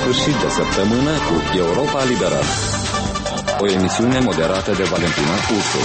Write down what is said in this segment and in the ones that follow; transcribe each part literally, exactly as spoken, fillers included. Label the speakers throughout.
Speaker 1: sfârșit de săptămână cu Europa Liberă. O emisiune moderată de Valentina Ursu.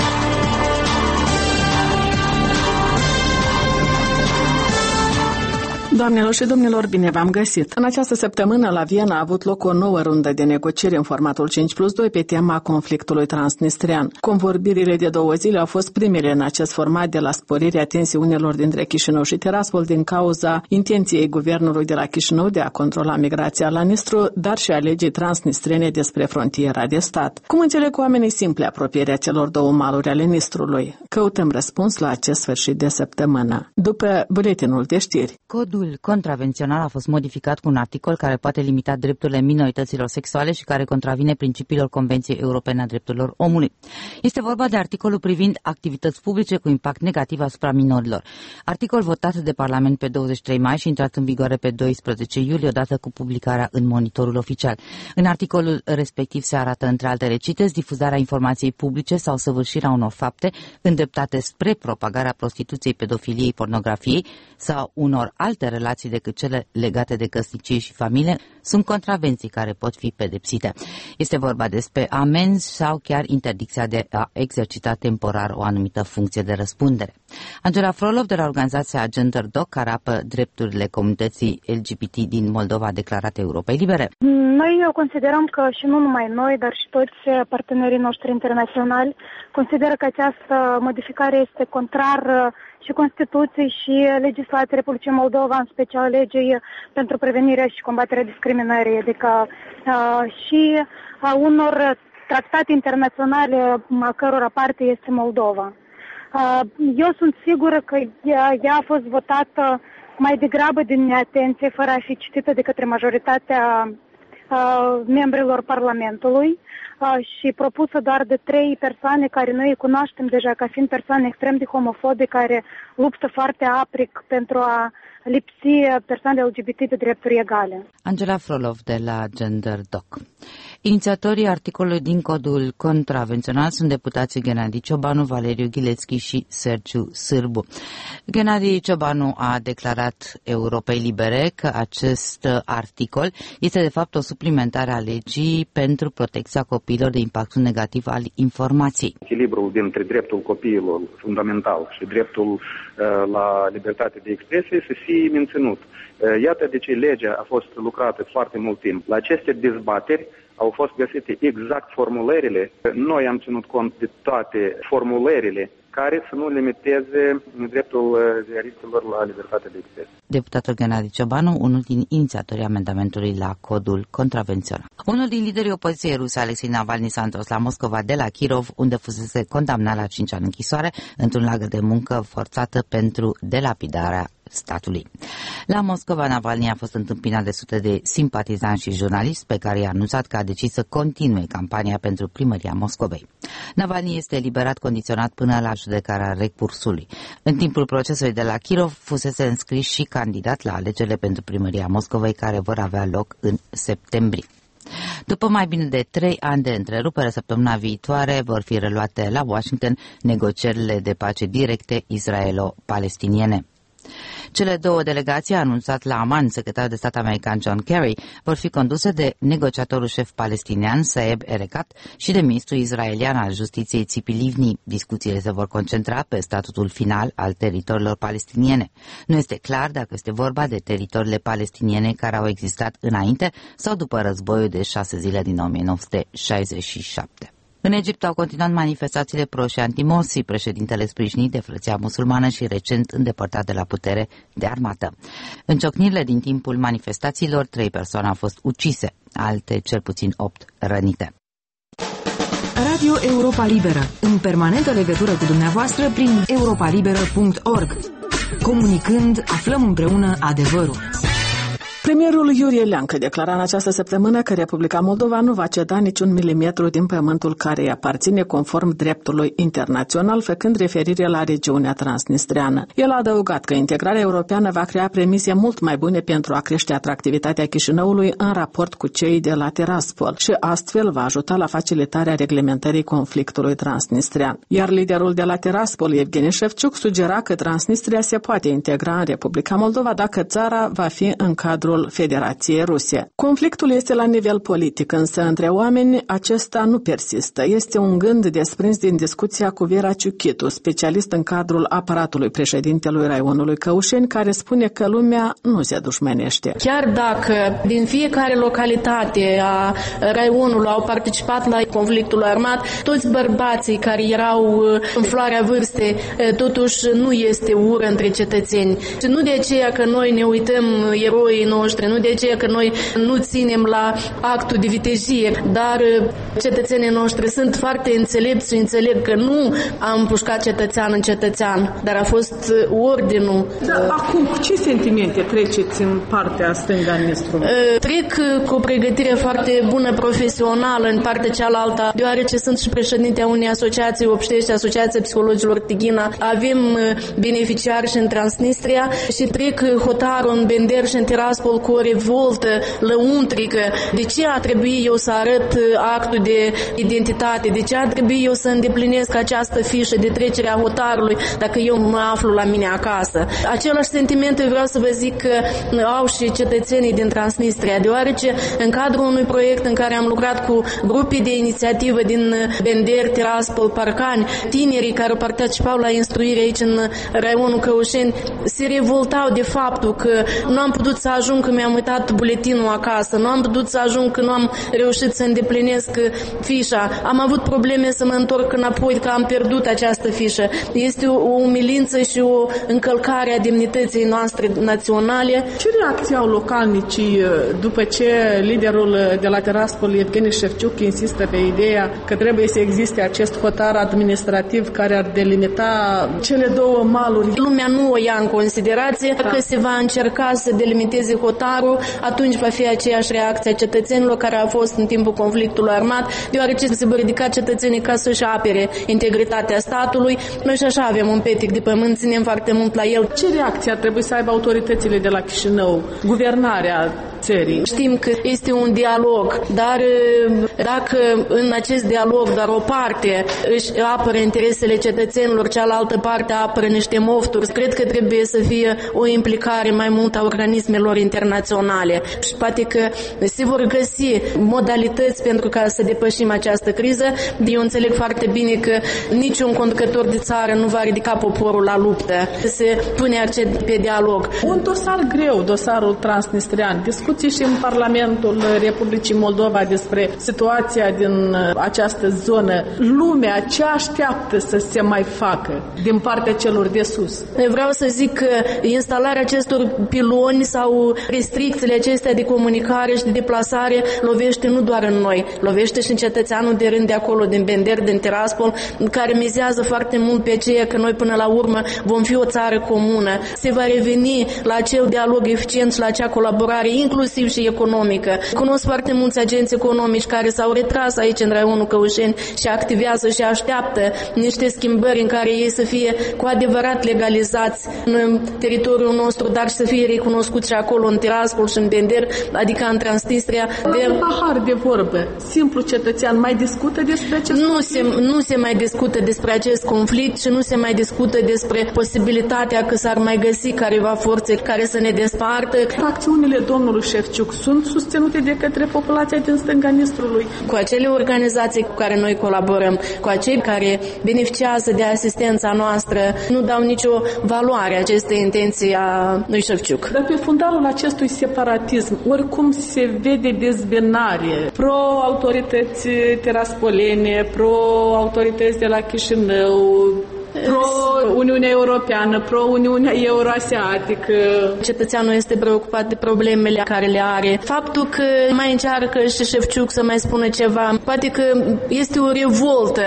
Speaker 2: Doamnelor și domnilor, bine v-am găsit! În această săptămână la Viena a avut loc o nouă rundă de negocieri în formatul cinci plus doi pe tema conflictului transnistrian. Convorbirile de două zile au fost primele în acest format de la sporirea tensiunilor dintre Chișinău și Tiraspol din cauza intenției guvernului de la Chișinău de a controla migrația la Nistru, dar și a legii transnistrene despre frontiera de stat. Cum înțeleg oamenii simple apropierea celor două maluri ale Nistrului? Căutăm răspuns la acest sfârșit de săptămână. După buletinul de știri.
Speaker 3: Codul contravențional a fost modificat cu un articol care poate limita drepturile minorităților sexuale și care contravine principiilor Convenției Europene a Drepturilor Omului. Este vorba de articolul privind activități publice cu impact negativ asupra minorilor. Articol votat de Parlament pe douăzeci și trei mai și intrat în vigoare pe doisprezece iulie, odată cu publicarea în Monitorul Oficial. În articolul respectiv se arată, între altele, citesc, difuzarea informației publice sau săvârșirea unor fapte îndreptate spre propagarea prostituției, pedofiliei, pornografiei sau unor alte relații decât cele legate de căsnicie și familie sunt contravenții care pot fi pedepsite. Este vorba despre amenzi sau chiar interdicția de a exercita temporar o anumită funcție de răspundere. Angela Frolov de la organizația Gender Doc, care apără drepturile comunității L G B T din Moldova, a declarat Europei Libere.
Speaker 4: Noi considerăm că și nu numai noi, dar și toți partenerii noștri internaționali consideră că această modificare este contrar și Constituției și legislației Republicii Moldova, în special legii pentru prevenirea și combaterea discriminării, adică uh, și a unor tratate internaționale a cărora parte este Moldova. Uh, eu sunt sigură că ea, ea a fost votată mai degrabă din neatenție, fără a fi citită de către majoritatea uh, membrilor Parlamentului uh, și propusă doar de trei persoane care noi îi cunoaștem deja ca fiind persoane extrem de homofobe care luptă foarte aprig pentru a lipsi persoanele L G B T de drepturi egale.
Speaker 3: Angela Frolov de la Gender Doc. Inițiatorii articolului din codul contravențional sunt deputații Gennady Ciobanu, Valeriu Ghilețchi și Sergiu Sârbu. Gennady Ciobanu a declarat Europei Libere că acest articol este de fapt o suplimentare a legii pentru protecția copiilor de impactul negativ al informației.
Speaker 5: Echilibrul dintre dreptul copiilor fundamental și dreptul uh, la libertate de expresie să fie menținut. Uh, iată de ce legea a fost lucrată foarte mult timp. La aceste dezbateri au fost găsite exact formulările. Noi am ținut cont de toate formulările care să nu limiteze dreptul ziaristilor la libertate de expresie.
Speaker 3: Deputatul Gennady Ciobanu, unul din inițiatorii amendamentului la codul contravențional. Unul din liderii opoziției ruse, Alexei Navalny, s-a întors la Moscova de la Kirov, unde fusese condamnat la cinci ani închisoare într-un lagăr de muncă forțată pentru delapidarea statului. La Moscova, Navalny a fost întâmpinat de sute de simpatizanți și jurnaliști pe care i-a anunțat că a decis să continue campania pentru primăria Moscovei. Navalny este eliberat condiționat până la judecarea recursului. În timpul procesului de la Kirov fusese înscris și candidat la alegerile pentru primăria Moscovei, care vor avea loc în septembrie. După mai bine de trei ani de întrerupere, săptămâna viitoare vor fi reluate la Washington negocierile de pace directe israelo-palestiniene. Cele două delegații, a anunțat la Amman secretarul de stat american John Kerry, vor fi conduse de negociatorul șef palestinian Saeb Erekat și de ministrul israelian al justiției Tzipi Livni. Discuțiile se vor concentra pe statutul final al teritoriilor palestiniene. Nu este clar dacă este vorba de teritoriile palestiniene care au existat înainte sau după războiul de șase zile din o mie nouă sute șaizeci și șapte. În Egipt au continuat manifestațiile pro și anti-Morsi, președintele sprijinit de frăția musulmană și recent îndepărtat de la putere de armată. În ciocnirile din timpul manifestațiilor, trei persoane au fost ucise, alte cel puțin opt rănite.
Speaker 6: Radio Europa Liberă, în permanentă legătură cu dumneavoastră prin europa liberă punct org. Comunicând, aflăm împreună adevărul.
Speaker 2: Premierul Iurie Leancă declara în această săptămână că Republica Moldova nu va ceda niciun milimetru din pământul care îi aparține conform dreptului internațional, făcând referire la regiunea transnistreană. El a adăugat că integrarea europeană va crea premise mult mai bune pentru a crește atractivitatea Chișinăului în raport cu cei de la Tiraspol și astfel va ajuta la facilitarea reglementării conflictului transnistrean. Iar liderul de la Tiraspol, Evgeni Șefciuc, sugera că Transnistria se poate integra în Republica Moldova dacă țara va fi în cadrul interiorul Federației Ruse. Conflictul este la nivel politic, însă între oameni acesta nu persistă. Este un gând desprins din discuția cu Vera Ciuchitu, specialist în cadrul aparatului președintelui raionului Căușeni, care spune că lumea nu se dușmenește.
Speaker 7: Chiar dacă din fiecare localitate a raionului au participat la conflictul armat, toți bărbații care erau în floarea vârstei, totuși nu este ură între cetățeni. Și nu de aceea că noi ne uităm eroii noștri, nu de aceea că noi nu ținem la actul de vitejie, dar cetățenii noștri sunt foarte înțelepți și înțeleg că nu am împușcat cetățean în cetățean, dar a fost ordinul.
Speaker 2: Da, acum, cu ce sentimente treceți în partea stângă a Nistrului?
Speaker 7: Trec cu o pregătire foarte bună profesională în partea cealaltă, deoarece sunt și președintea unei asociații obștești, Asociația Psihologilor Tighina. Avem beneficiari și în Transnistria și trec hotarul în Bender și în Tiraspol cu o revoltă lăuntrică. De ce a trebuit eu să arăt actul de identitate? De ce a trebuit eu să îndeplinesc această fișă de trecere a hotarului dacă eu mă aflu la mine acasă? Același sentiment vreau să vă zic că au și cetățenii din Transnistria, deoarece în cadrul unui proiect în care am lucrat cu grupii de inițiativă din Bender, Tiraspol, Parcani, tinerii care participau la instruire aici în raionul Căușeni se revoltau de faptul că nu am putut să ajung că mi-am uitat buletinul acasă, nu am putut să ajung că nu am reușit să îndeplinesc fișa, am avut probleme să mă întorc înapoi că am pierdut această fișă. Este o umilință și o încălcare a demnității noastre naționale.
Speaker 2: Ce reacție au localnicii după ce liderul de la Tiraspol, Evgeni Șefciuc, insistă pe ideea că trebuie să existe acest hotar administrativ care ar delimita cele două maluri?
Speaker 7: Lumea nu o ia în considerație. Dacă se va încerca să delimiteze hotarul, atunci va fi aceeași reacție a cetățenilor care a fost în timpul conflictului armat, deoarece se vor ridica cetățenii ca să-și apere integritatea statului. Noi și așa avem un petic de pământ, ținem foarte mult la el.
Speaker 2: Ce reacție ar trebui să aibă autoritățile de la Chișinău, guvernarea țării?
Speaker 7: Știm că este un dialog, dar dacă în acest dialog doar o parte își apără interesele cetățenilor, cealaltă parte apără niște mofturi, cred că trebuie să fie o implicare mai mult a organismelor internaționale și poate că se vor găsi modalități pentru ca să depășim această criză. Eu înțeleg foarte bine că niciun conducător de țară nu va ridica poporul la luptă, se pune accent pe dialog.
Speaker 2: Un dosar greu, dosarul transnistrian, discuții și în Parlamentul Republicii Moldova despre situația din această zonă. Lumea ce așteaptă să se mai facă din partea celor de sus?
Speaker 7: Vreau să zic că instalarea acestor piloni sau restricțiile acestea de comunicare și de deplasare lovește nu doar în noi, lovește și în cetățeanul de rând de acolo, din Bender, din Tiraspol, care mizează foarte mult pe aceea că noi până la urmă vom fi o țară comună. Se va reveni la acel dialog eficient și la acea colaborare, inclusiv și economică. Cunosc foarte mulți agenți economici care s-au retras aici în raionul Căușeni și activează și așteaptă niște schimbări în care ei să fie cu adevărat legalizați în teritoriul nostru, dar să fie recunoscuți și acolo în Tiraspol și în Bender, adică în Transnistria.
Speaker 2: De un pahar de vorbă, simplu cetățean mai discută despre acest
Speaker 7: nu
Speaker 2: conflict?
Speaker 7: Se, nu se mai discută despre acest conflict și nu se mai discută despre posibilitatea că s-ar mai găsi careva forțe care să ne despartă.
Speaker 2: Acțiunile domnului Șefciuc sunt susținute de către populația din stânga Nistrului?
Speaker 7: Cu acele organizații cu care noi colaborăm, cu acei care beneficiază de asistența noastră, nu dau nicio valoare acestei intenții a lui Șefciuc.
Speaker 2: Dar pe fundalul acestui separatism, oricum se vede dezbinare pro-autorități tiraspolene, pro-autorități de la Chișinău, pro-Uniunea Europeană, pro-Uniunea Euroasiatică.
Speaker 7: Cetățeanul este preocupat de problemele care le are. Faptul că mai încearcă și Șefciuc să mai spună ceva, poate că este o revoltă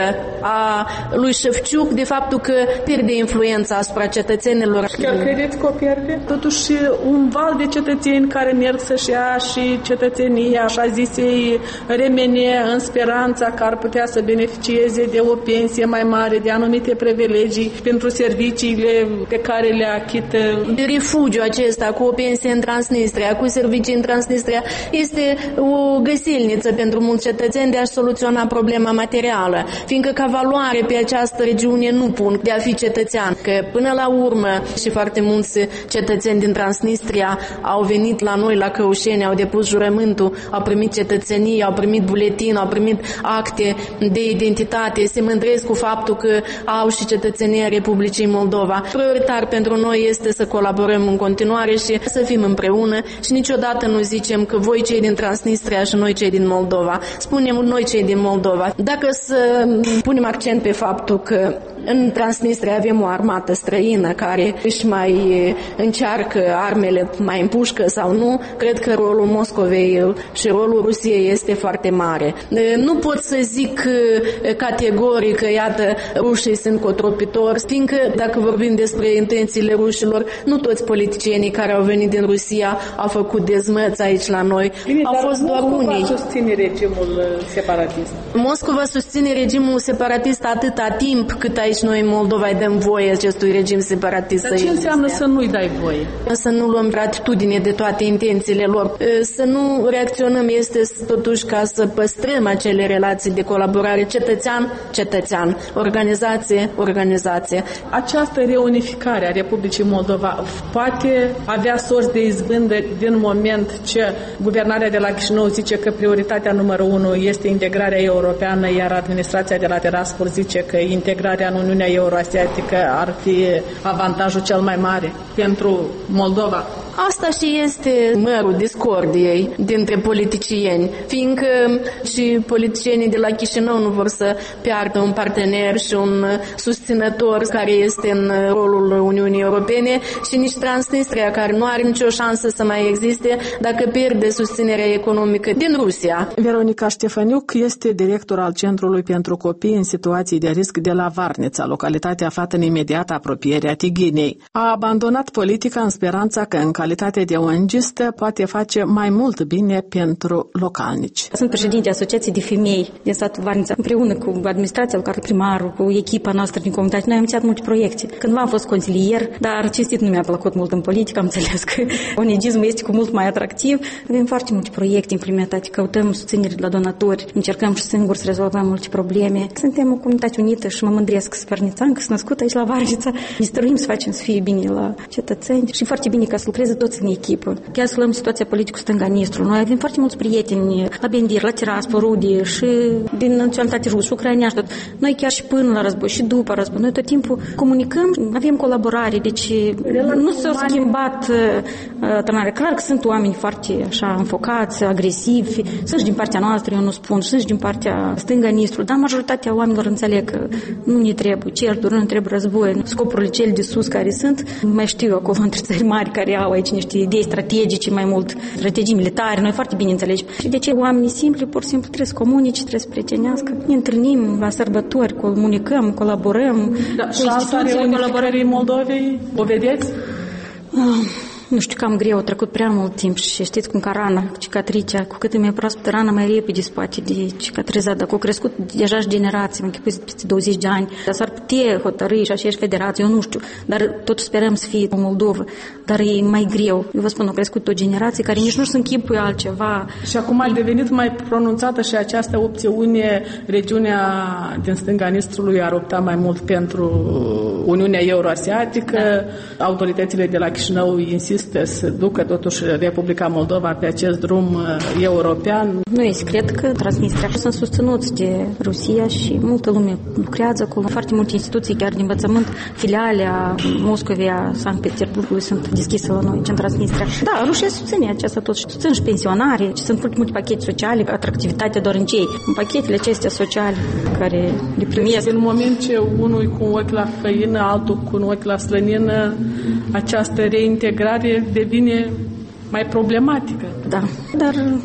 Speaker 7: a lui Șefciuc de faptul că pierde influența asupra cetățenilor.
Speaker 2: Chiar credeți că o pierde? Totuși un val de cetățeni care merg să-și ia și cetățenia, așa zisei remene, în speranța că ar putea să beneficieze de o pensie mai mare, de anumite privilegii pentru pentru serviciile pe care le achită.
Speaker 7: De refugiu acesta cu o pensie în Transnistria, cu servicii în Transnistria, este o găsilniță pentru mulți cetățeni de a-și soluționa problema materială, fiindcă ca valoare pe această regiune nu pun de a fi cetățean, că până la urmă și foarte mulți cetățeni din Transnistria au venit la noi la Căușeni, au depus jurământul, au primit cetățenie, au primit buletin, au primit acte de identitate, se mândresc cu faptul că au și cetățenia Republicii Moldova. Prioritar pentru noi este să colaborăm în continuare și să fim împreună și niciodată nu zicem că voi cei din Transnistria și noi cei din Moldova. Spunem noi cei din Moldova. Dacă să punem accent pe faptul că în Transnistria avem o armată străină care își mai încearcă armele, mai împușcă sau nu, cred că rolul Moscovei și rolul Rusiei este foarte mare. Nu pot să zic categoric că, iată, rușii sunt cotropitori, fiindcă, dacă vorbim despre intențiile rușilor, nu toți politicienii care au venit din Rusia au făcut dezmăți aici la noi.
Speaker 2: Bine,
Speaker 7: au fost doar unii.
Speaker 2: Moscova susține regimul separatist.
Speaker 7: Moscova susține regimul separatist atâta timp cât aici noi în Moldova îi dăm voie acestui regim separatist.
Speaker 2: Dar ce înseamnă să nu-i dai voie?
Speaker 7: Să nu luăm atitudine de toate intențiile lor. Să nu reacționăm este totuși ca să păstrăm acele relații de colaborare cetățean-cetățean, organizație-organizație.
Speaker 2: Această reunificare a Republicii Moldova poate avea sorți de izbândă din moment ce guvernarea de la Chișinău zice că prioritatea numărul unu este integrarea europeană, iar administrația de la Tiraspol zice că integrarea în Uniunea Euroasiatică ar fi avantajul cel mai mare pentru Moldova.
Speaker 7: Asta și este mărul discordiei dintre politicieni, fiindcă și politicienii de la Chișinău nu vor să piardă un partener și un susținător care este în rolul Uniunii Europene și nici Transnistria, care nu are nicio șansă să mai existe dacă pierde susținerea economică din Rusia.
Speaker 2: Veronica Ștefăniuc este director al Centrului pentru Copii în situații de risc de la Varnița, localitatea aflată în imediată apropiere a Tighinei. A abandonat politica în speranța că în calitate de O N G-istă poate face mai mult bine pentru localnici.
Speaker 8: Sunt președinte Asociației de Femei din satul Varnița. Împreună cu administrația, cu primarul, cu echipa noastră din comunitate, noi am inițiat multe proiecte. Cândva am fost consilier, dar cinstit nu mi-a plăcut mult în politică, am înțeles că O N G-ismul este cu mult mai atractiv. Avem foarte multe proiecte implementate, căutăm susținere de la donatori, încercăm și singuri să rezolvăm multe probleme. Suntem o comunitate unită și mă mândresc să varnițan, că sunt născut aici la Varnița. Ne străduim să facem să fie bine la cetățeni și foarte bine ca să lucreze toți în echipă. Chiar să luăm situația politică stânga-nistru. Noi avem foarte mulți prieteni la Bendir, la Tiraspol, Rudi și din naționalitate rusă, ucraineași, tot. Noi chiar și până la război și după război, noi tot timpul comunicăm, avem colaborare, deci nu s-a schimbat turnarea. Clar că sunt oameni foarte așa înfocați, agresivi, sunt și din partea noastră, eu nu spun, sunt și din partea stânga-nistru, dar majoritatea oamenilor înțeleg că nu ne trebuie certuri, nu ne trebuie război. Scopurile cele de sus care sunt, mai știu acolo între țări mari care au aici niște idei strategice, mai mult strategii militare, noi foarte bine înțelegem. Și de ce oamenii simpli, pur și simplu, trebuie să comunice, trebuie să prietenească. Ne întâlnim la sărbători, comunicăm, colaborăm.
Speaker 2: Da, cu instituțiile colaborării Moldovei, o vedeți?
Speaker 8: Uh. Nu știu, cam greu, a trecut prea mult timp și știți cum ca rana, cicatricea, cu cât e mai proaspătă rana, mai repede se poate de cicatrizat. Dacă au crescut deja și generații, mă închipui peste douăzeci de ani, dar s-ar putea hotărâi și aceeași federație, eu nu știu, dar tot sperăm să fie o Moldovă, dar e mai greu. Eu vă spun, au crescut o generație care nici nu se închipuie altceva.
Speaker 2: Și acum a devenit mai pronunțată și această opțiune, regiunea din stânga Nistrului ar opta mai mult pentru Uniunea Euroasiatică, da. Autoritățile de la Chișinău insistă să ducă totuși Republica Moldova pe acest drum european.
Speaker 8: Nu e secret că Transnistria sunt susținuți de Rusia și multă lume lucrează acolo. Foarte multe instituții, chiar de învățământ, filiale a Moscovei, a Sankt Petersburgului sunt deschise la noi, în Transnistria. Da, Rusia susține aceasta tot și susțin și pensionare, și sunt foarte multe pachete sociale, atractivitatea doar în cei, în pachetele acestea sociale care le primesc.
Speaker 2: Deci, în moment ce unul cu un ochi la făină, altul cu un ochi la slănină, această reintegrare devine mai problematică.
Speaker 8: Da, dar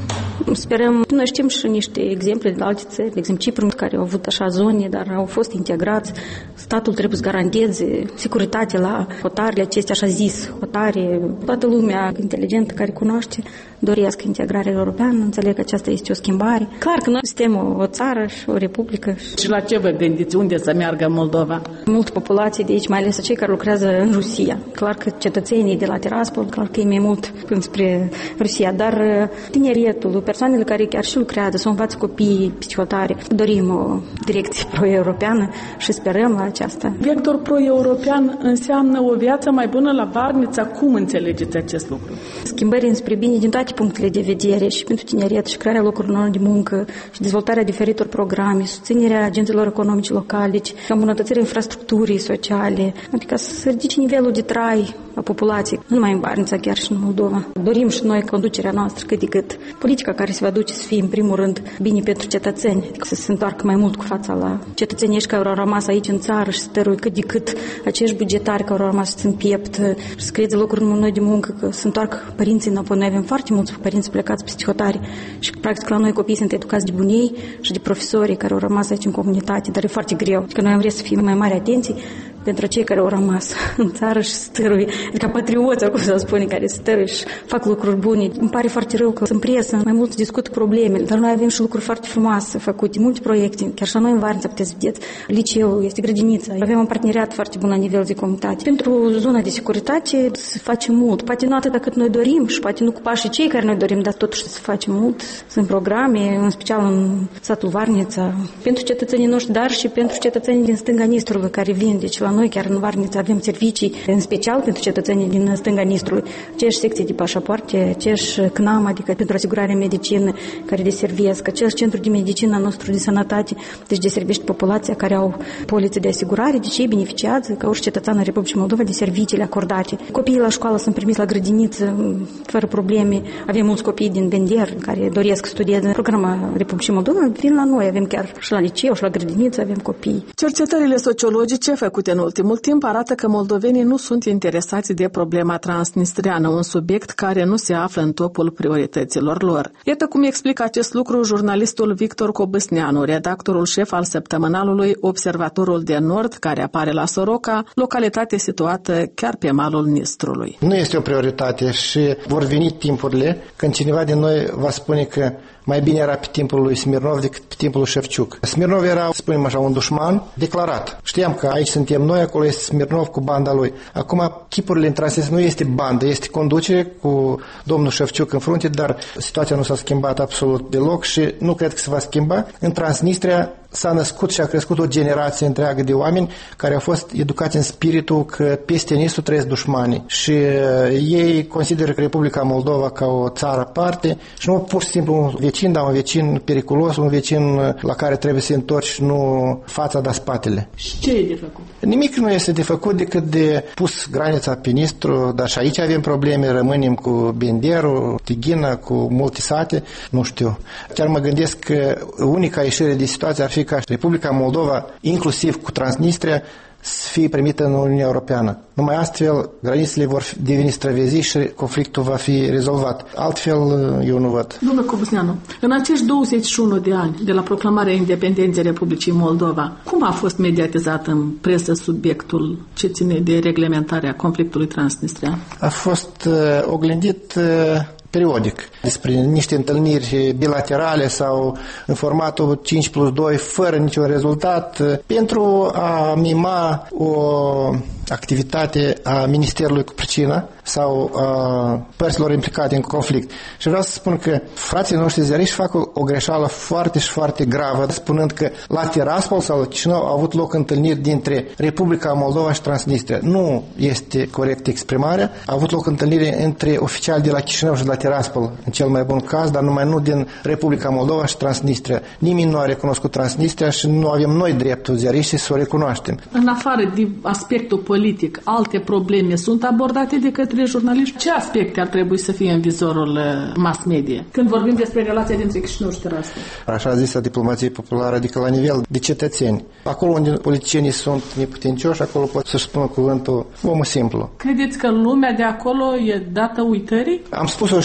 Speaker 8: Sperăm, noi știm și niște exemple de alte țări, de exemplu Cipru, care au avut așa zone, dar au fost integrați. Statul trebuie să garanteze securitate la hotarele acestea, așa zis, hotare. Toată lumea inteligentă care cunoaște doresc integrarea europeană, înțeleg că aceasta este o schimbare. Clar că noi suntem o, o țară și o republică.
Speaker 2: Și la ce vă gândiți? Unde să meargă Moldova?
Speaker 8: Multă populație de aici, mai ales cei care lucrează în Rusia. Clar că cetățenii de la Tiraspol, clar că e mai mult spre Rusia, dar tineretul, persoanele care chiar și lucrează, să învață copiii psihotare, dorim o direcție pro-europeană și sperăm la aceasta.
Speaker 2: Vector pro-european înseamnă o viață mai bună la Varnița. Cum înțelegeți acest lucru?
Speaker 8: Schimbări înspre bine din toate punctele de vedere, și pentru tineret, și crearea locurilor de muncă, și dezvoltarea diferitor programe, susținerea agenților economici locale, deci îmbunătățirea infrastructurii sociale, adică să ridice nivelul de trai a populației, nu numai în Varnița, chiar și în Moldova. Dorim și noi conducerea noastră cât de cât politica care se va duce să fie în primul rând bine pentru cetățeni, adică să se întoarcă mai mult cu fața la cetățenii care au rămas aici în țară și să stăruie cât de cât acești bugetari care au rămas în piept și să creeze locuri noi de muncă, că se întoarcă părinții înapoi. Noi avem foarte mulți părinți plecați psihotari și practic la noi copiii sunt educați de bunii și de profesorii care au rămas aici în comunitate, dar e foarte greu. Adică noi am vrea să fie mai mari atenții pentru cei care au rămas în țară și stăruie, adică patrioți, cum să spune, care stăruie și fac lucruri bune. Îmi pare foarte rău că sunt presă, mai mult discut problemele, dar noi avem și lucruri foarte frumoase făcute, multe proiecte, chiar și la noi în Varnița puteți vedeți, liceul, este grădinița, avem un parteneriat foarte bun la nivel de comunitate. Pentru zona de securitate se face mult, poate nu atât cât noi dorim și poate nu cu pașii cei care noi dorim, dar totuși se face mult. Sunt programe, în special în satul Varnița, pentru cetățenii noștri, dar și pentru cetățenii din stânga Nistrului care vin, deci la noi chiar în Varnița avem servicii, în special pentru cetățenii din stânga Nistrului, aceeași secție de pașapoarte, aceeași C N A M, adică pentru asigurarea medicină care deservesc, același centru de medicină nostru de sănătate, deci deservește populația care au polițe de asigurare, deci ei beneficiază, ca orice cetățean în Republica Moldova, de serviciile acordate. Copiii la școală sunt primiți la grădiniță fără probleme. Avem mulți copii din Bender care doresc să studieze în programa Republicii Moldova, vin la noi, avem chiar și la liceu, și la grădiniță avem copii.
Speaker 2: Cercetările sociologice făcute în ultimul timp arată că moldovenii nu sunt interesați de problema transnistriană, un subiect care nu se află în topul priorităților lor. Iată cum explică acest lucru jurnalistul Victor Cobâsneanu, redactorul șef al săptămânalului Observatorul de Nord, care apare la Soroca, localitate situată chiar pe malul Nistrului.
Speaker 9: Nu este o prioritate și vor veni timpurile când cineva din noi va spune că mai bine era pe timpul lui Smirnov decât pe timpul lui Șefciuc. Smirnov era, spunem așa, un dușman declarat. Știam că aici suntem noi, acolo este Smirnov cu banda lui. Acum, chipurile în Transnistria nu este bandă, este conducere cu domnul Șefciuc în frunte, dar situația nu s-a schimbat absolut deloc și nu cred că se va schimba. În Transnistria s-a născut și a crescut o generație întreagă de oameni care au fost educați în spiritul că peste Nistru trăiesc dușmanii și ei consideră că Republica Moldova ca o țară aparte și nu pur și simplu un vecin, dar un vecin periculos, un vecin la care trebuie să întorci, nu fața, dar spatele.
Speaker 2: Și ce e de făcut?
Speaker 9: Nimic nu este de făcut decât de pus granița pe Nistru, dar și aici avem probleme, rămânem cu Benderul, Tighina, cu multe sate, nu știu. Chiar mă gândesc că unica ieșire de situație ar fi ca Republica Moldova, inclusiv cu Transnistria, să fie primită în Uniunea Europeană. Numai astfel, granițele vor deveni străvezi și conflictul va fi rezolvat. Altfel, eu nu văd.
Speaker 2: Domnule Cobâsneanu, în acești douăzeci și unu de ani de la proclamarea independenței Republicii Moldova, cum a fost mediatizat în presă subiectul ce ține de reglementarea conflictului transnistrian?
Speaker 9: A fost uh, oglindit uh, periodic despre niște întâlniri bilaterale sau în formatul cinci plus doi fără niciun rezultat pentru a mima o activitate a Ministerului cu pricina sau a părților implicate în conflict. Și vreau să spun că frații noștri ziariști fac o, o greșeală foarte și foarte gravă, spunând că la Tiraspol sau la Chișinău au avut loc întâlniri dintre Republica Moldova și Transnistria. Nu este corect exprimarea. A avut loc întâlniri între oficiali de la Chișinău și de la Tiraspol, în cel mai bun caz, dar numai nu din Republica Moldova și Transnistria. Nimeni nu a recunoscut Transnistria și nu avem noi dreptul ziariștii să o recunoaștem.
Speaker 2: În afară de aspectul politic, alte probleme sunt abordate de către jurnaliști? Ce aspecte ar trebui să fie în vizorul mass media când vorbim despre relația dintre Chișinău și Tiraspol?
Speaker 9: Așa zisă diplomație populară, adică la nivel de cetățeni. Acolo unde politicienii sunt neputincioși, acolo pot să-și spună cuvântul omul simplu.
Speaker 2: Credeți că lumea de acolo e dată uitării?
Speaker 9: Am spus-o și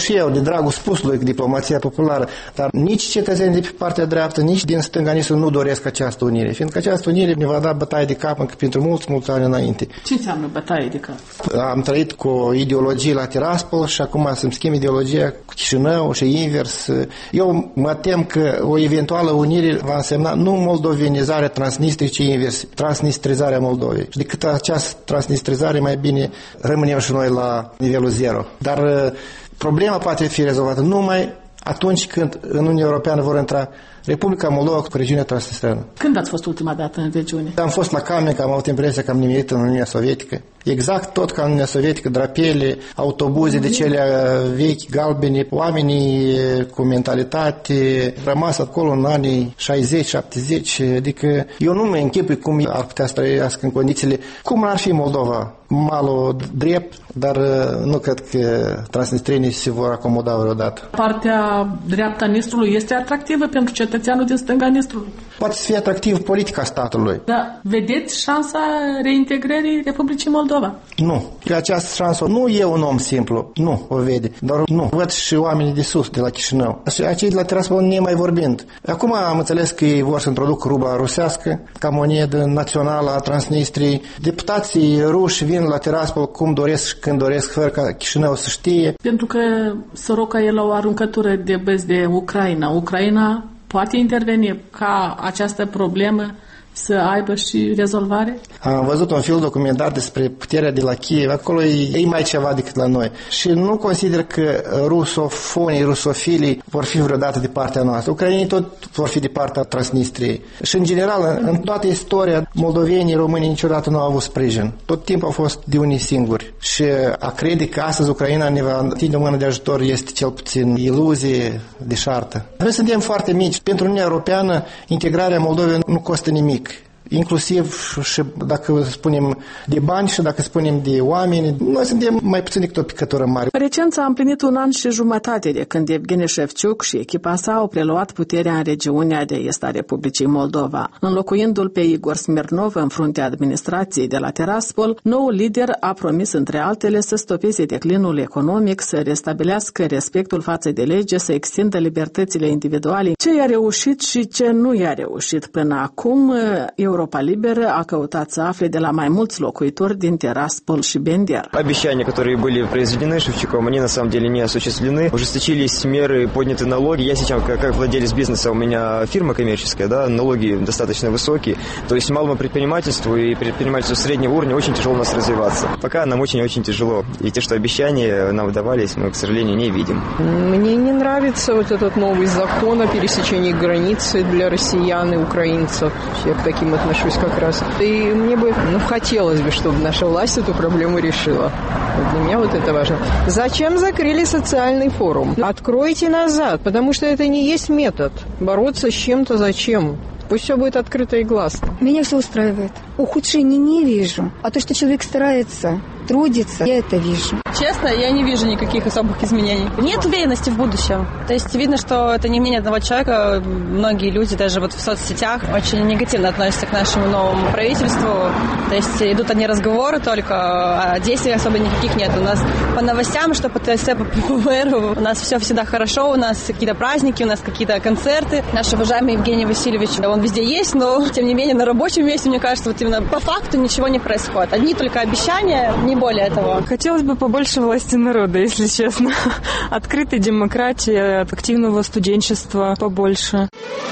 Speaker 9: și eu, de dragul spusului, diplomația populară, dar nici cetățenii de pe partea dreaptă, nici din stânga, nici nu doresc această unire, fiindcă această unire ne va da bătaie de cap încă pentru mulți, mulți ani înainte.
Speaker 2: Ce înseamnă bătaie de cap?
Speaker 9: Am trăit cu o ideologie la Tiraspol și acum să-mi schimb ideologia cu Chișinău și invers. Eu mă tem că o eventuală unire va însemna nu moldovenizarea Transnistriei, ci invers, transnistrizarea Moldovei. Și decât această transnistrizare, mai bine rămânem și noi la nivelul zero. Dar problema poate fi rezolvată numai atunci când în Uniunea Europeană vor intra Republica Moldova cu regiunea transnistreană.
Speaker 2: Când ați fost ultima dată în regiune?
Speaker 9: Am fost la Camenca, am avut impresia că am nimerit în Uniunea Sovietică. Exact tot ca în Uniunea Sovietică, drapele, autobuze de cele vechi, galbene, oamenii cu mentalitate, rămas acolo în anii șaizeci șaptezeci, adică eu nu mă închipui cum ar putea să trăiască în condițiile, cum ar fi Moldova, malul drept, dar nu cred că transnistrenii se vor acomoda vreodată.
Speaker 2: Partea dreapta Nistrului este atractivă pentru cetățeanul din stânga Nistrului?
Speaker 9: Poate să fie atractiv politica statului.
Speaker 2: Da, vedeți șansa reintegrării Republicii Moldova?
Speaker 9: Nu. Că această șansă nu e un om simplu, nu o vede, dar nu. Văd și oamenii de sus, de la Chișinău. Și acei de la Tiraspol ne mai vorbind. Acum am înțeles că ei vor să introduc rubla rusească ca monedă națională a Transnistriei. Deputații ruși vin la Tiraspol cum doresc și când doresc, fără ca Chișinău să știe.
Speaker 2: Pentru că Soroca e la o aruncătură de băzi de Ucraina. Ucraina poate interveni ca această problemă să aibă și rezolvare?
Speaker 9: Am văzut un film documentar despre puterea de la Kiev. Acolo e, e mai ceva decât la noi. Și nu consider că rusofonii, rusofilii vor fi vreodată de partea noastră. Ucrainii tot vor fi de partea Transnistriei. Și în general, în toată istoria, moldovenii, românii niciodată nu au avut sprijin. Tot timpul au fost de unii singuri. Și a crede că astăzi Ucraina ne va întinde o mână de ajutor este cel puțin iluzie deșartă. Noi suntem foarte mici. Pentru Uniunea Europeană, integrarea Moldovei nu costă nimic. Inclusiv și dacă spunem de bani și dacă spunem de oameni, noi suntem mai puțin decât o picătură mare.
Speaker 2: Recent a împlinit un an și jumătate de când Evgeni Șefciuc și echipa sa au preluat puterea în regiunea de est a Republicii Moldova. Înlocuindu-l pe Igor Smirnov în fruntea administrației de la Tiraspol, noul lider a promis, între altele, să stopeze declinul economic, să restabilească respectul față de lege, să extindă libertățile individuale. Ce i-a reușit și ce nu i-a reușit până acum, Europa Liberă a căutat să afle de la mai mulți locuitori din Tiraspol și Bендер.
Speaker 10: Обещания, которые были произведены Шевчуком, они на самом деле не осуществлены. Ужесточились меры, подняты налоги. Я сейчас, как, как владелец бизнеса, у меня фирма коммерческая, да, налоги достаточно высокие. То есть малому предпринимательству и предпринимательству среднего уровня очень тяжело у нас развиваться. Пока нам очень-очень тяжело. И те, что обещания нам выдавались, мы, к сожалению, не видим.
Speaker 11: Мне не нравится вот этот новый закон о пересечении границы для россиян и украинцев. Я к таким отношусь как раз. И мне бы, ну, хотелось бы, чтобы наша власть эту проблему решила. Вот для меня вот это важно. Зачем закрыли социальный форум? Откройте назад, потому что это не есть метод. Бороться с чем-то зачем? Пусть все будет открыто и гласно.
Speaker 12: Меня все устраивает. Ухудшений не вижу. А то, что человек старается, трудится, я это вижу.
Speaker 13: Честно, я не вижу никаких особых изменений. Нет уверенности в будущем. То есть видно, что это не мнение одного человека. Многие люди даже вот в соцсетях очень негативно относятся к нашему новому правительству. То есть идут одни разговоры только, а действий особо никаких нет. У нас по новостям, что по ТСС, по ПВР, у нас все всегда хорошо, у нас какие-то праздники, у нас какие-то концерты. Наш уважаемый Евгений Васильевич, он везде есть, но тем не менее на рабочем месте, мне кажется, вот именно по факту ничего не происходит. Одни только обещания, не более того.
Speaker 14: Хотелось бы побольше власти народа, если честно. Открытой демократии, активного студенчества побольше.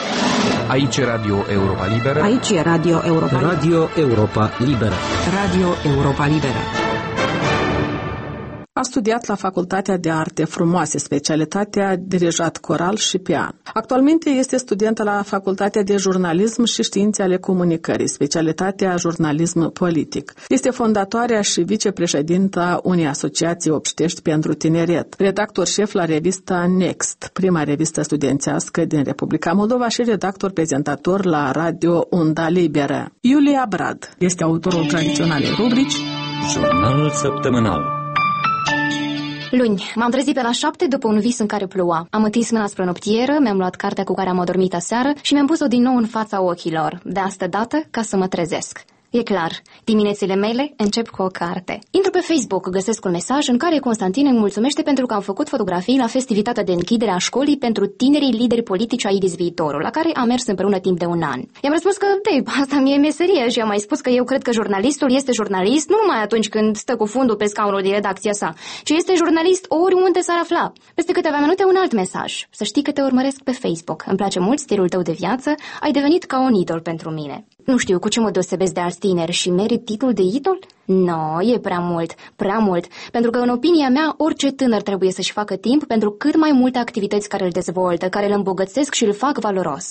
Speaker 15: Aici Radio Europa Liberă.
Speaker 6: Aici e Radio Europa Liberă.
Speaker 15: Radio Europa Liberă.
Speaker 6: Radio Europa Liberă.
Speaker 2: A studiat la Facultatea de Arte Frumoase, specialitatea dirijat coral și pian. Actualmente este studentă la Facultatea de Jurnalism și Științe ale Comunicării, specialitatea jurnalism politic. Este fondatoarea și vicepreședinta unei asociații obștești pentru tineret, redactor șef la revista Next, prima revistă studențească din Republica Moldova și redactor prezentator la Radio Unda Liberă. Iulia Brad este autorul tradiționalei rubrici
Speaker 1: Jurnal săptămânal.
Speaker 16: Luni, m-am trezit pe la șapte după un vis în care ploua. Am întins mâna spre noptieră, mi-am luat cartea cu care am adormit aseară și mi-am pus-o din nou în fața ochilor, de asta dată ca să mă trezesc. E clar, diminețile mele încep cu o carte. Intru pe Facebook, găsesc un mesaj în care Constantin îmi mulțumește pentru că am făcut fotografii la festivitatea de închidere a școlii pentru tinerii lideri politici ai Idis Viitorul, la care am mers împreună timp de un an. I-am răspuns că, de, asta mi-e meserie și am mai spus că eu cred că jurnalistul este jurnalist nu numai atunci când stă cu fundul pe scaunul de redacția sa, ci este jurnalist oriunde s-ar afla. Peste câteva minute un alt mesaj. Să știi că te urmăresc pe Facebook. Îmi place mult stilul tău de viață, ai devenit ca un idol pentru mine. Nu știu cu ce mă deosebesc de alți tineri și merit titlul de idol? No, e prea mult, prea mult, pentru că în opinia mea orice tânăr trebuie să-și facă timp pentru cât mai multe activități care îl dezvoltă, care îl îmbogățesc și îl fac valoros.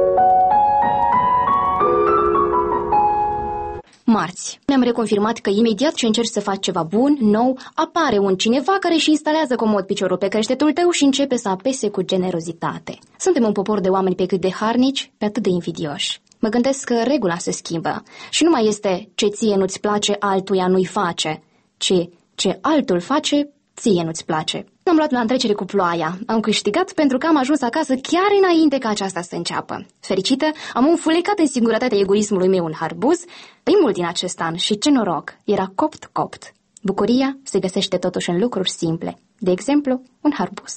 Speaker 16: Marți. Mi-am reconfirmat că imediat ce încerci să faci ceva bun, nou, apare un cineva care își instalează comod piciorul pe creștetul tău și începe să apese cu generozitate. Suntem un popor de oameni pe cât de harnici, pe atât de invidioși. Mă gândesc că regula se schimbă și nu mai este ce ție nu-ți place, altuia nu-i face, ci ce altul face, ție nu-ți place. Am luat la întrecere cu ploaia. Am câștigat pentru că am ajuns acasă chiar înainte ca aceasta să înceapă. Fericită, am înfulecat în singuratatea egoismului meu un harbuz, primul din acest an, și ce noroc, era copt-copt. Bucuria se găsește totuși în lucruri simple. De exemplu, un harbuz.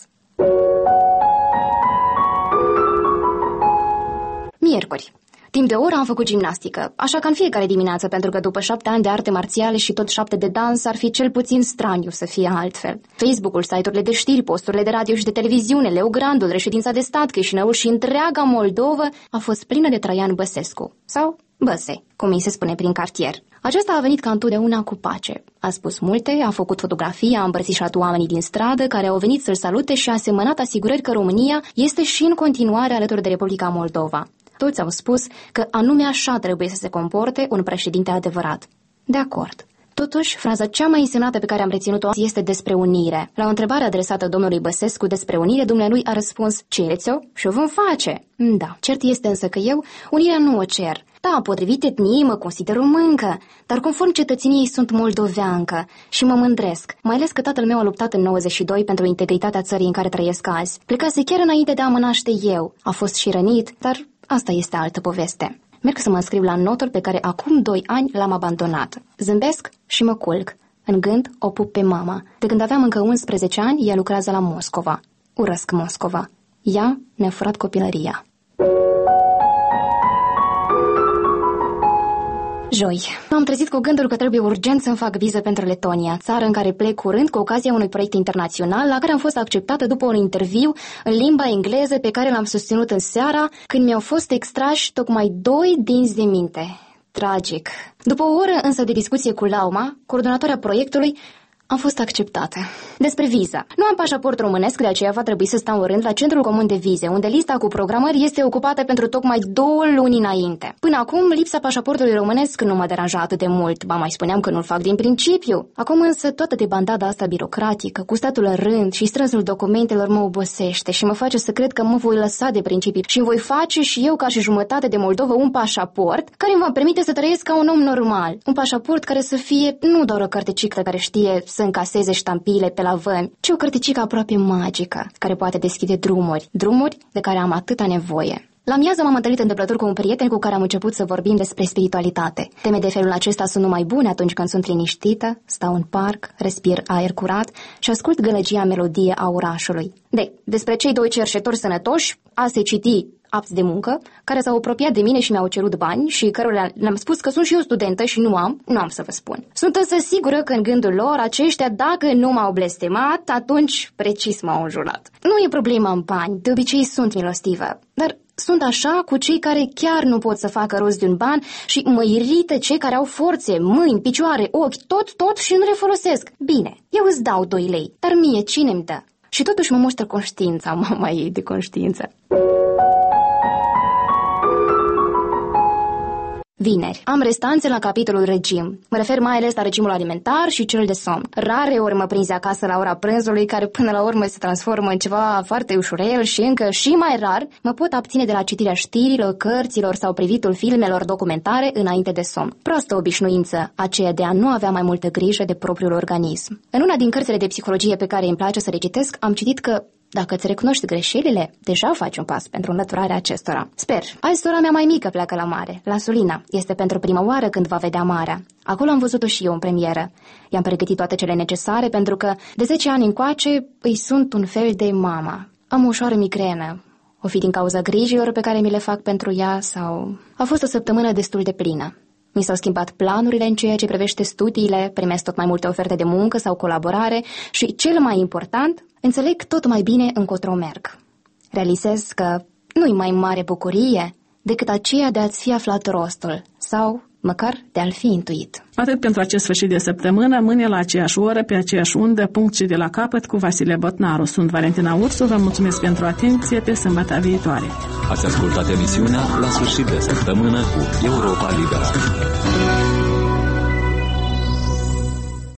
Speaker 16: Miercuri. Timp de o oră am făcut gimnastică, așa ca în fiecare dimineață, pentru că după șapte ani de arte marțiale și tot șapte de dans ar fi cel puțin straniu să fie altfel. Facebook-ul, site-urile de știri, posturile de radio și de televiziune, Leograndul, reședința de stat, Chișinăul și întreaga Moldovă a fost plină de Traian Băsescu, sau Băse, cum îi se spune prin cartier. Aceasta a venit ca întotdeauna cu pace. A spus multe, a făcut fotografii, a îmbrățișat oamenii din stradă care au venit să-l salute și a semănat asigurări că România este și în continuare alături de Republica Moldova. Toți au spus că anume așa trebuie să se comporte un președinte adevărat. De acord. Totuși, fraza cea mai însemnată pe care am reținut-o este despre unire. La o întrebare adresată domnului Băsescu despre unire, dumnealui a răspuns: cereți-o și o vom face. Da, cert este însă că eu unirea nu o cer. Da, potrivit etniei mă consider româncă, dar conform cetățeniei sunt moldoveancă și mă mândresc, mai ales că tatăl meu a luptat în nouăzeci și doi pentru integritatea țării în care trăiesc azi. Plecase chiar înainte de a mă naște eu. A fost și rănit, dar asta este altă poveste. Merg să mă înscriu la notul pe care acum doi ani l-am abandonat. Zâmbesc și mă culc. În gând o pup pe mama. De când aveam încă unsprezece ani, ea lucrează la Moscova. Urăsc Moscova. Ea mi-a furat copilăria. Joi. M-am trezit cu gândul că trebuie urgent să-mi fac viză pentru Letonia, țară în care plec curând cu ocazia unui proiect internațional la care am fost acceptată după un interviu în limba engleză pe care l-am susținut în seara când mi-au fost extrași tocmai doi dinți de minte. Tragic. După o oră însă de discuție cu Lauma, coordonatoarea proiectului, am fost acceptată. Despre viză. Nu am pașaport românesc, de aceea va trebui să stau în rând la Centrul Comun de Vize, unde lista cu programări este ocupată pentru tocmai două luni înainte. Până acum, lipsa pașaportului românesc nu mă deranja atât de mult, ba mai spuneam că nu-l fac din principiu. Acum însă toată debandada asta birocratică, cu statul în rând și strânsul documentelor mă obosește și mă face să cred că mă voi lăsa de principii și îmi voi face și eu ca și jumătate de Moldovă un pașaport care îmi va permite să trăiesc ca un om normal. Un pașaport care să fie nu doar o cărticică care știe să încaseze ștampiile pe la vămi, ci o cărticică aproape magică, care poate deschide drumuri, drumuri de care am atâta nevoie. La miază m-am întâlnit întâmplător cu un prieten cu care am început să vorbim despre spiritualitate. Teme de felul acesta sunt numai bune atunci când sunt liniștită, stau în parc, respir aer curat și ascult gălăgia melodie a orașului. De, despre cei doi cerșetori sănătoși, a se citi apți de muncă, care s-au apropiat de mine și mi-au cerut bani și cărora le-am spus că sunt și eu studentă și nu am, nu am să vă spun. Sunt însă sigură că în gândul lor aceștia, dacă nu m-au blestemat, atunci precis m-au înjurat. Nu e problema în bani, de obicei sunt milostivă, dar sunt așa cu cei care chiar nu pot să facă rost de un ban și mă irită cei care au forțe, mâini, picioare, ochi, tot, tot și nu le folosesc. Bine, eu îți dau doi lei, dar mie cine-mi dă? Și totuși mă muștă conștiința, mama ei de conștiință. Vineri. Am restanțe la capitolul regim. Mă refer mai ales la regimul alimentar și cel de somn. Rare ori mă prinzi acasă la ora prânzului, care până la urmă se transformă în ceva foarte ușurel și încă și mai rar mă pot abține de la citirea știrilor, cărților sau privitul filmelor documentare înainte de somn. Proastă obișnuință, aceea de a nu avea mai multă grijă de propriul organism. În una din cărțile de psihologie pe care îmi place să le citesc, am citit că Dacă îți recunoști greșelile, deja faci un pas pentru înlăturarea acestora. Sper. Azi sora mea mai mică pleacă la mare, la Sulina. Este pentru prima oară când va vedea marea. Acolo am văzut-o și eu în premieră. I-am pregătit toate cele necesare pentru că de zece ani încoace îi sunt un fel de mama. Am o ușoară migrenă. O fi din cauza grijilor pe care mi le fac pentru ea sau... A fost o săptămână destul de plină. Mi s-au schimbat planurile în ceea ce privește studiile, primesc tot mai multe oferte de muncă sau colaborare și, cel mai important, înțeleg tot mai bine încotro merg. Realizez că nu-i mai mare bucurie decât aceea de a-ți fi aflat rostul sau măcar de a-l fi intuit.
Speaker 2: Atât pentru acest sfârșit de săptămână, mâine la aceeași oră, pe aceeași undă, punct și de la capăt cu Vasile Botnaru. Sunt Valentina Ursu, vă mulțumesc pentru atenție, pe sâmbătă viitoare.
Speaker 1: Ați ascultat emisiunea La sfârșit de săptămână cu Europa Liberă.